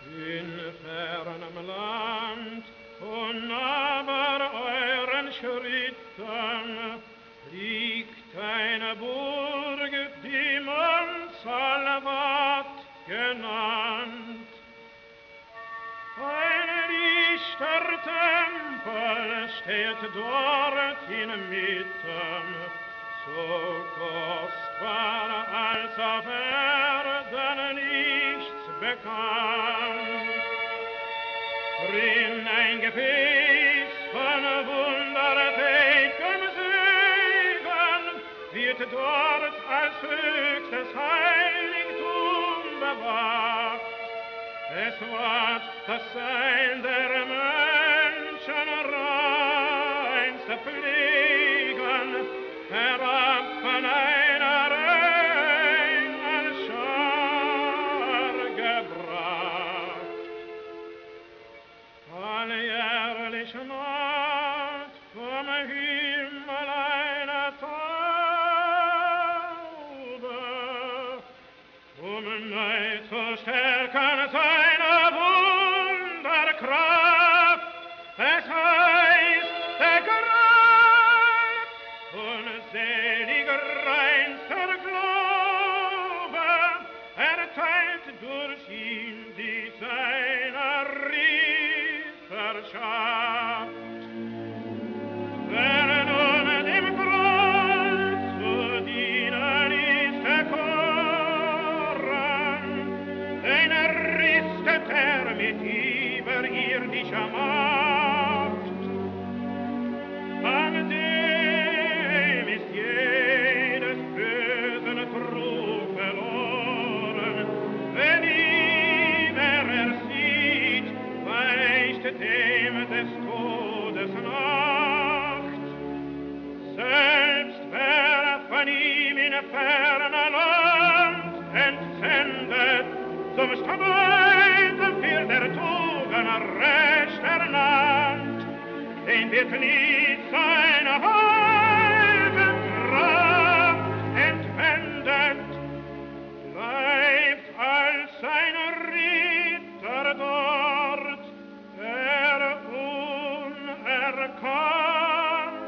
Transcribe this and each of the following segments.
In fernem Land, unnahbar euren Schritten, liegt eine Burg, die man Salvat genannt. Ein Lichtertempel steht dort inmitten, so kostbar als auf Erden nichts bekannt. Drin ein Gefäß von wundertätigem Segen wird dort als höchstes Heiligtum bewacht. Es ward das Sein der Menschen reinste Pflegen, herab von einer reinen Schar gebracht. Alljährlich naht vom Himmel eine Taube, neu zu stärken seine Wunderkraft. Es heißt, der Grad unseliger reinster Glaube erteilt durch ihn die seiner Ritterschaft. Wer nun dem Kreuz zu dienen ist erkoren, den erristet mit überirdischer Macht. An dem ist jedes bösen Trug verloren, wenn ihn sieht, weicht dem des Todes Nacht. Selbst wer von ihm in ferner Land entsendet, zum Streit für der Tugend Recht ernannt, den wird nie seine Heilkraft entwendet, bleibt als sein Ritter dort, der unerkannt.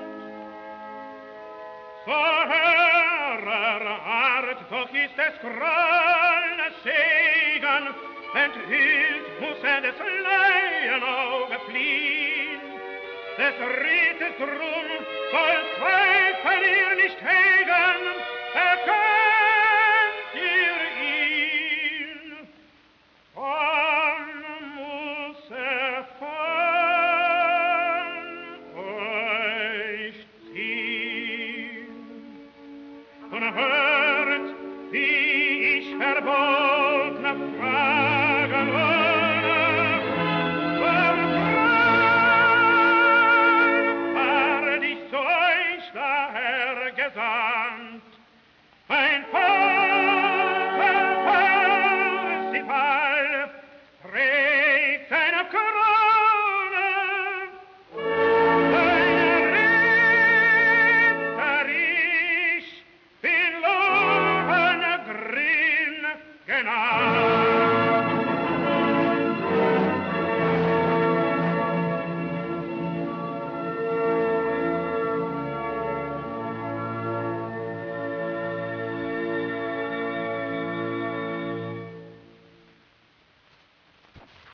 So hörer Art, doch ist es grollender Segen, enthüllt muss des Leyenauge fliehen. Des Rittes drum soll Zweifel ihr nicht hegen, erkennt ihr ihn. Wann muss von euch ziehen? Und hört, wie ich verbotene Fragen war dich zu euch daher gesandt. Ein Parsifal trägt eine Krone, ein Ritter, ich bin Lohengrin genannt.